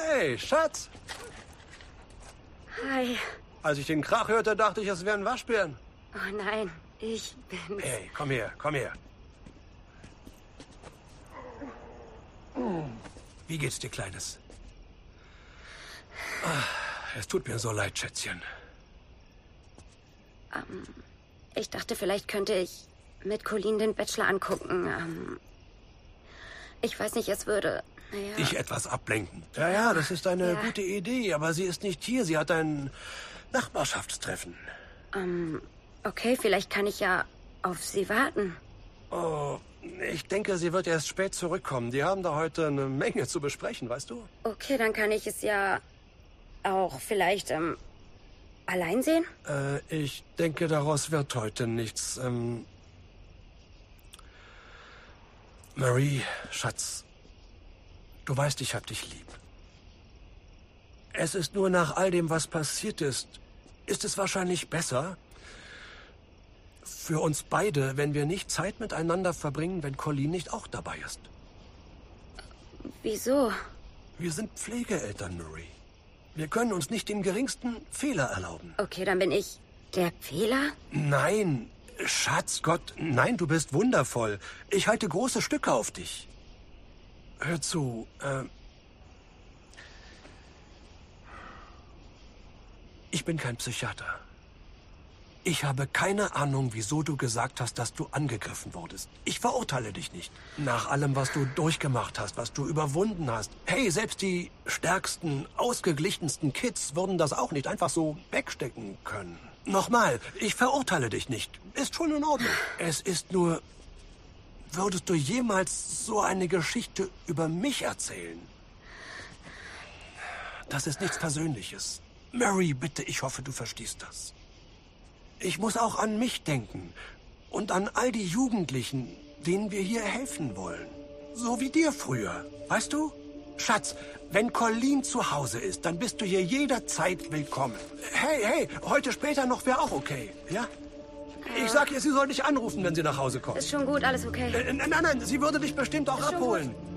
Hey, Schatz. Hi. Als ich den Krach hörte, dachte ich, es wären Waschbären. Oh nein, ich bin's. Hey, komm her, komm her. Wie geht's dir, Kleines? Es tut mir so leid, Schätzchen. Ich dachte, vielleicht könnte ich mit Colleen den Bachelor angucken. Ich weiß nicht, es würde... Naja. Dich etwas ablenken. Ja, das ist eine gute Idee, aber sie ist nicht hier. Sie hat ein Nachbarschaftstreffen. Okay, vielleicht kann ich ja auf sie warten. Oh, ich denke, sie wird erst spät zurückkommen. Die haben da heute eine Menge zu besprechen, weißt du? Okay, dann kann ich es ja auch vielleicht allein sehen? Ich denke, daraus wird heute nichts. Marie, Schatz, du weißt, ich hab dich lieb. Es ist nur nach all dem, was passiert ist es wahrscheinlich besser für uns beide, wenn wir nicht Zeit miteinander verbringen, wenn Colleen nicht auch dabei ist. Wieso? Wir sind Pflegeeltern, Marie. Wir können uns nicht den geringsten Fehler erlauben. Okay, dann bin ich der Fehler? Nein, Schatz, Gott, nein, du bist wundervoll. Ich halte große Stücke auf dich. Hör zu, ich bin kein Psychiater. Ich habe keine Ahnung, wieso du gesagt hast, dass du angegriffen wurdest. Ich verurteile dich nicht. Nach allem, was du durchgemacht hast, was du überwunden hast. Hey, selbst die stärksten, ausgeglichensten Kids würden das auch nicht einfach so wegstecken können. Nochmal, ich verurteile dich nicht. Ist schon in Ordnung. Es ist nur, würdest du jemals so eine Geschichte über mich erzählen? Das ist nichts Persönliches. Mary, bitte, ich hoffe, du verstehst das. Ich muss auch an mich denken und an all die Jugendlichen, denen wir hier helfen wollen. So wie dir früher, weißt du? Schatz, wenn Colleen zu Hause ist, dann bist du hier jederzeit willkommen. Hey, heute später noch wäre auch okay, ja? Ich sag ihr, sie soll dich anrufen, wenn sie nach Hause kommt. Ist schon gut, alles okay. Nein, sie würde dich bestimmt auch abholen. Gut.